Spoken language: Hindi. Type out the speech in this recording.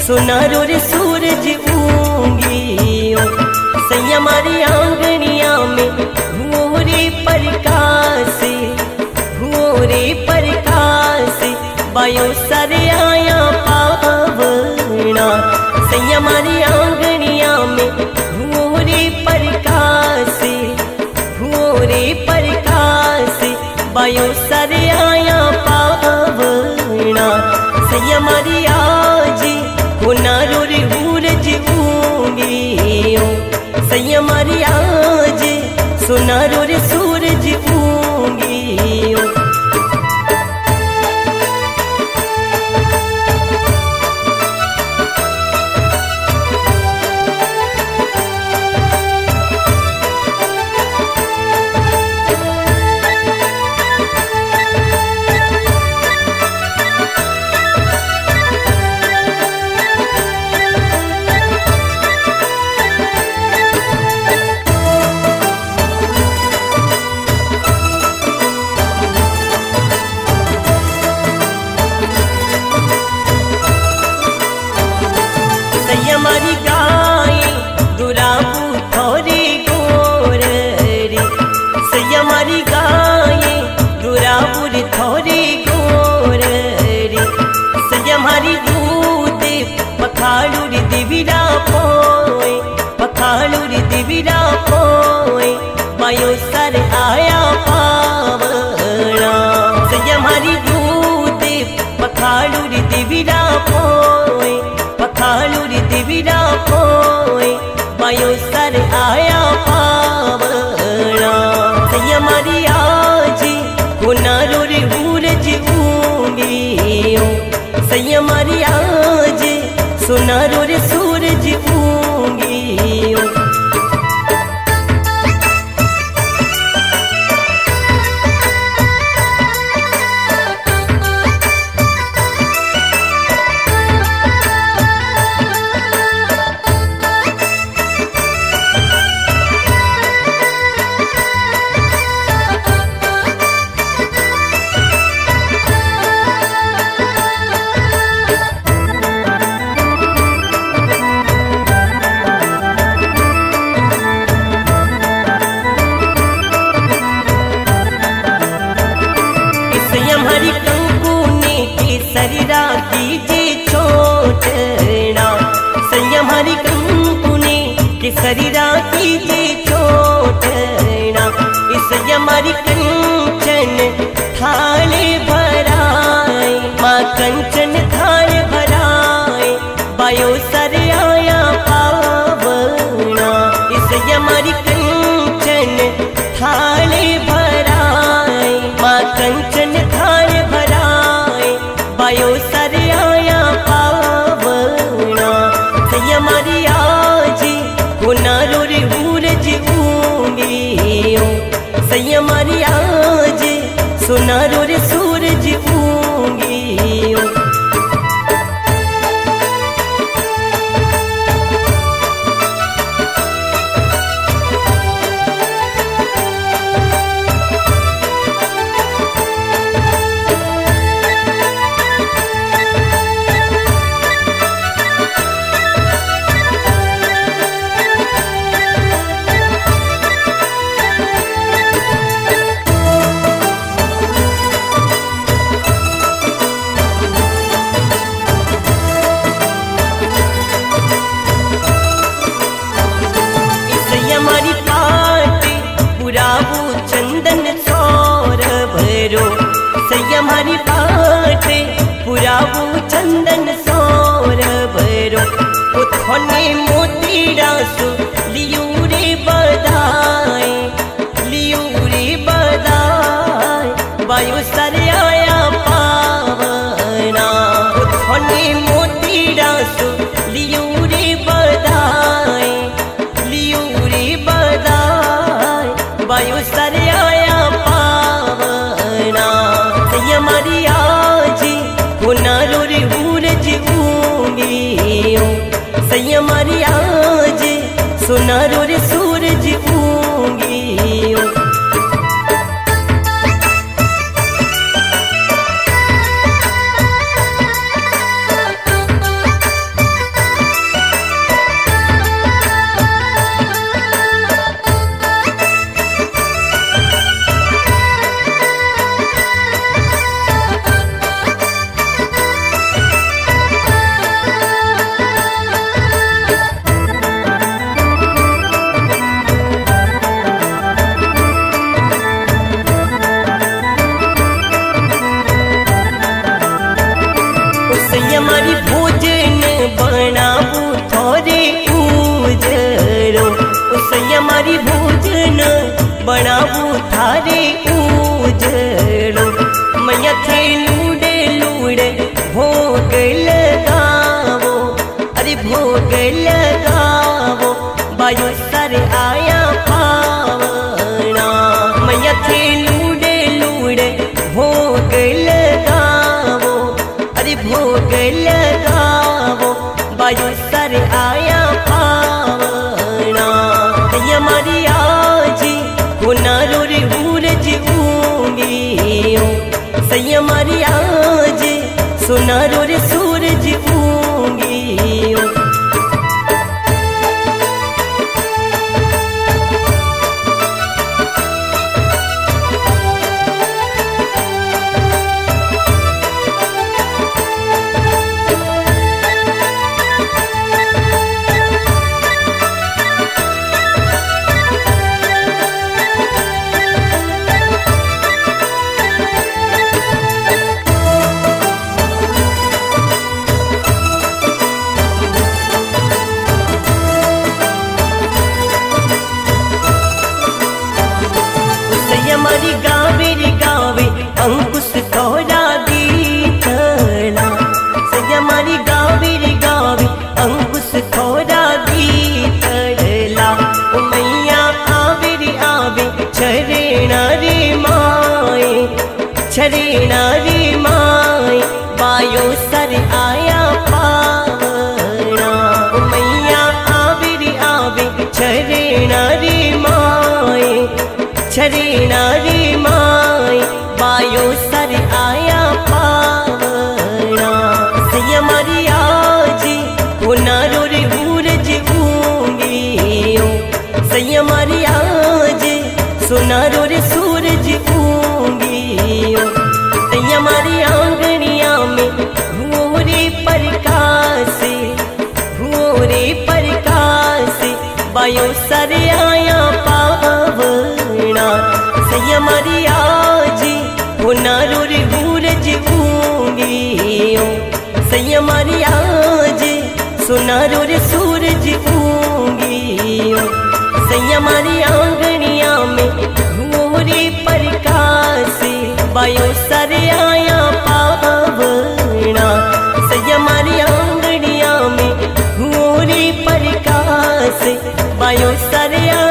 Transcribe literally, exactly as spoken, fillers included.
सुनारो रे सूरज ऊँगियो सैया मारी आंगनिया में भूरे प्रकाश भूरे प्रकाश बायो सरे आया पावना सैया मारी आंगनिया में भूरे प्रकाश भूरे प्रकाश बायो सरे आया पावना सैया मारी आज हुनारो रे सूरज ऊँगियो सैया मारी आज सुनारो रे सूरज ऊँगियो। हमारी गाय दुराबू थोड़ी गोर रे सैया हमारी गाय दुराबू थोड़ी गोर रे सैया हमारी दूध पखाड़ू रे दिविरा पोए पखाड़ू रे दिविरा पोए मायो सर आया पावना सैया हमारी दूध पखाड़ू रे दिविरा पोए पखाड़ू रे दिविरा पोए मायो सर आया पावना सैया मारी आज हुनारो रे सूरज ऊँगियो सैया मारी आज सुनारो रे सूरज ऊँगियो। हमारी कंकुने के शरीरा कीजे छोटना सैया हमारी कंकुने के शरीरा कीजे छोटना सैया हमारी कंचन थाले भराए माँ कंचन थाले भराए बायो सर आया पावना सैया हमारी कंचन थाले भराए माँ कंचन थाले भराए बायो सर आया पावना सैया मारी आज हुनारो रे सूरज ऊँगियो सैया मारी आज सुनारो रे सूरज ऊँगियो। हमारी पाट पुराबू चंदन सौर भरो सैया हमारी पाट पुराबू चंदन सौर भरो उठने मोती रासु लियू रे बदाए लियू रे बदाए वायु सर आया पावना उठने मोती रासु लियू रे बदाए वायु सर आया पावना सैया मारी आज हुनारो रे सूरज ऊँगियो सैया मारी आज सुनारो रे सूरज ऊँगियो। मारी भोजन बनाबू थारे उजड़ो मैया थे लूड़े लूड़े भोग लगावो अरे भोग लगावो बायो सर आया पावना मैया थे लूड़े लूड़े भोग लगावो अरे भोग लगावो बायो सर आया पावना हमारी आजी हुनारो रे सूरज ऊँगियो सैया मारी आज सुनारो रे सूरज ऊँगियो हमारी गावे रे गावे अंकुश तोरा गीतला सैया हमारी गावे रे गावे अंकुश तोरा गीतला ओ मैया आवे रे आवे छरेना रे माए छरेना रे माए बायो सर आया पावना ओ मैया आवे रे आवे छरेना रे माए छरेना रे माए बायो सर आया पावना सैया मारी आजी हुनारो रे सूरज ऊँगियो सैया मारी आजी सुनारो रे सूरज ऊँगियो सैया मारी आंगनिया में भूरे प्रकाश भूरे प्रकाश बायो सर आया पावना सैया मारी आजी हुनारो रे सूरज ऊँगियो सैया मारी आजी सुनारो रे सूरज ऊँगियो सैया मारी आंगनिया में भूरे प्रकाश बायो सर आया पावना सैया मारी आंगनिया में भूरे प्रकाश बायो सर